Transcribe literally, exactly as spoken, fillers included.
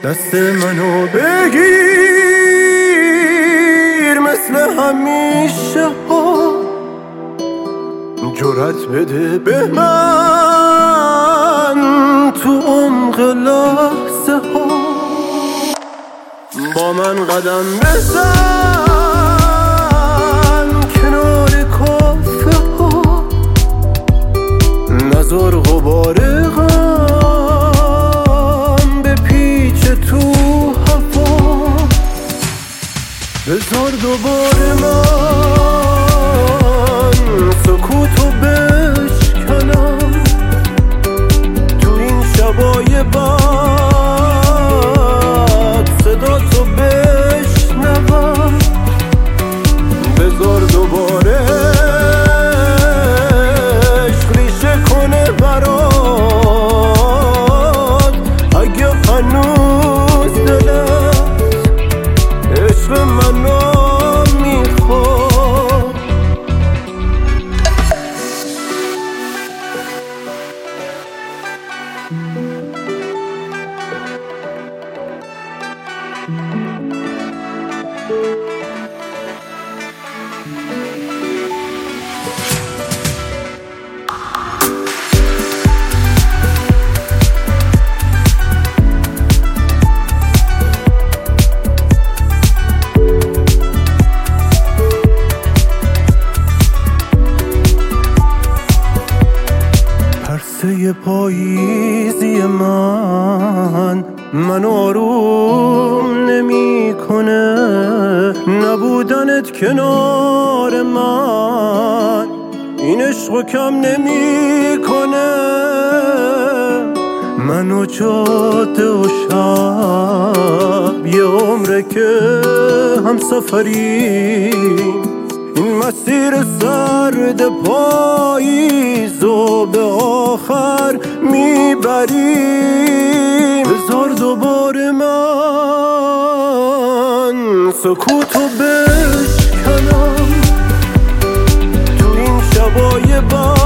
دست منو بگیر مثل همیشه ها، جرأت بده به من تو عمق لحظه ها، با من قدم بزن کنار کافه ها، نذار غبار غم به پیچ تو هوا، بذار دوباره من سکوتو بشکنم تو این شبای بد، صدا تو بشنوم، بذار دوباره عشق ریشه کنه برات، اگه هنوز دلت عشق منو میخواد. پرسه پاییزی من من آروم نمی کنه، نبودنت کنار من این عشقو کم نمی کنه، منو جاده و شب یه عمره که هم سفریم، این مسیر سرد پاییز و به آخر میبریم، بذار دوباره من سکوتو بشکنم تو این شبای بد.